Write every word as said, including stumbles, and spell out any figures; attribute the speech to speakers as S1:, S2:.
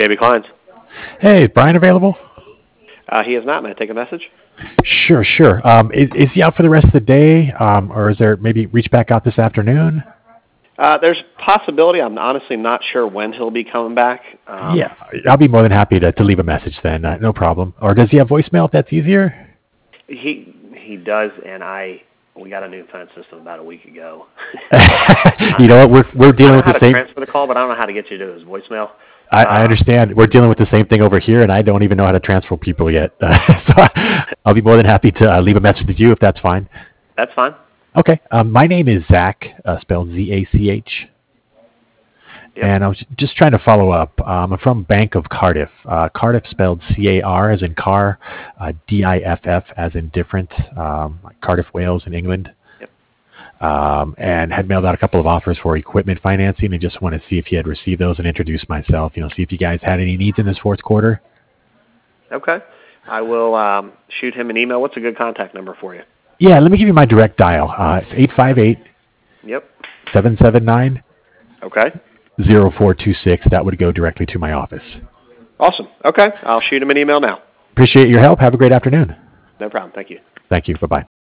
S1: J B Kleins.
S2: Hey, is Brian available?
S1: Uh, he is not. May I take a message?
S2: Sure, sure. Um, is, is he out for the rest of the day, um, or is there maybe reach back out this afternoon?
S1: Uh, there's possibility. I'm honestly not sure when he'll be coming back. Um,
S2: Yeah, I'll be more than happy to, to leave a message then. Uh, no problem. Or does he have voicemail if that's easier?
S1: He he does, and I we got a new phone system about a week ago.
S2: You know what? We're we're
S1: I
S2: dealing
S1: know
S2: with
S1: how
S2: the
S1: to
S2: same.
S1: transfer the call, but I don't know how to get you to his voicemail.
S2: I, I
S1: Uh,
S2: understand. We're dealing with the same thing over here, and I don't even know how to transfer people yet. Uh, so I'll be more than happy to uh, leave a message with you if that's fine.
S1: That's fine.
S2: Okay. Um, my name is Zach, uh, spelled Z A C H.
S1: Yep.
S2: And I was just trying to follow up. Um, I'm from Bank of Cardiff. Uh, Cardiff spelled C A R as in car, uh, D I F F as in different, um, like Cardiff, Wales in England.
S1: Yep.
S2: Um, and had mailed out a couple of offers for equipment financing and just want to see if you had received those and introduce myself, you know, see if you guys had any needs in this fourth quarter.
S1: Okay. I will um, shoot him an email. What's a good contact number for you?
S2: Yeah, let me give you my direct dial. Uh, it's eight five eight,
S1: Yep.
S2: seven seven nine,
S1: Okay.
S2: zero four two six. That would go directly to my office.
S1: Awesome. Okay. I'll shoot him an email now.
S2: Appreciate your help. Have a great afternoon.
S1: No problem. Thank you.
S2: Thank you. Bye-bye.